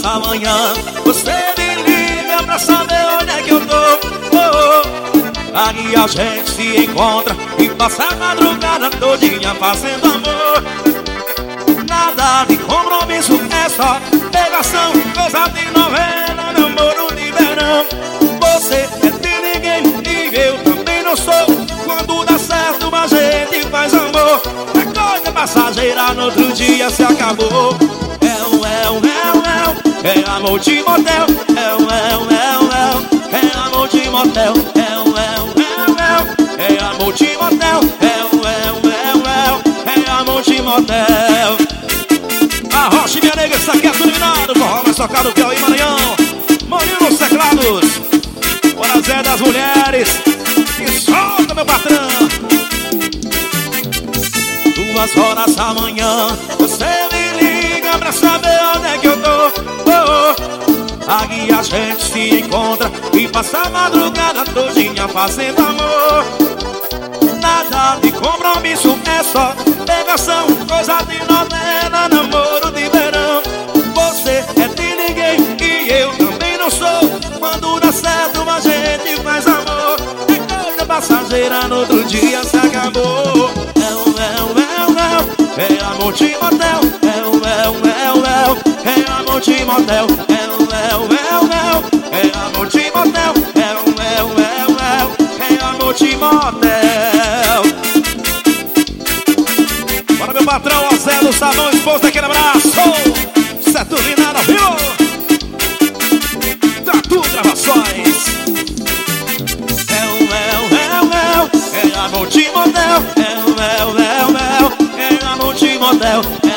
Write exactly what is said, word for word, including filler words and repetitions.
essa manhã você me liga pra saber onde é que eu tô. Oh, oh. Aí a gente se encontra e passa a madrugada todinha fazendo amor. Nada de compromisso, é só pegação, coisa de novela, namoro de verão. Você é de ninguém e eu também não sou. Quando dá certo a gente faz amor. É coisa passageira, no outro dia se acabou. É um, é um, é um, é um, é amor de motel. É um, é um, é um, é um, é amor de motel. É um, é um, é um, é um, é amor de motel. É um, é um, é um, é um, é amor de motel. A Rocha e minha nega, isso aqui é tudo minado. Forró mais tocado do Piauí, Maranhão. Maninho nos teclados. Bora Zé das mulheres. E solta, meu patrão. Duas horas da manhã você me liga pra saber onde é que eu tô. Oh, oh. Aí a gente se encontra e passa a madrugada todinha fazendo amor. Nada de compromisso, é só pegação, coisa de novela, namoro de verão. Você é de ninguém e eu também não sou. Quando dá certo a gente faz amor. É coisa passageira, no outro dia se acabou. É um, é um, é um, é um, é amor de motel. É um, é um, é um, é um, é amor de motel. É um, é um, é um, é um, é amor de motel. É um, é um, é um, é um, é amor de motel. Bora, meu patrão, ó Zé do Sabão, esposo, daquele abraço. Saturnino ao vivo. Tatu Gravações. É um, é um, é um, é um, é amor de motel. É um, é um, é um, é um, é amor de motel.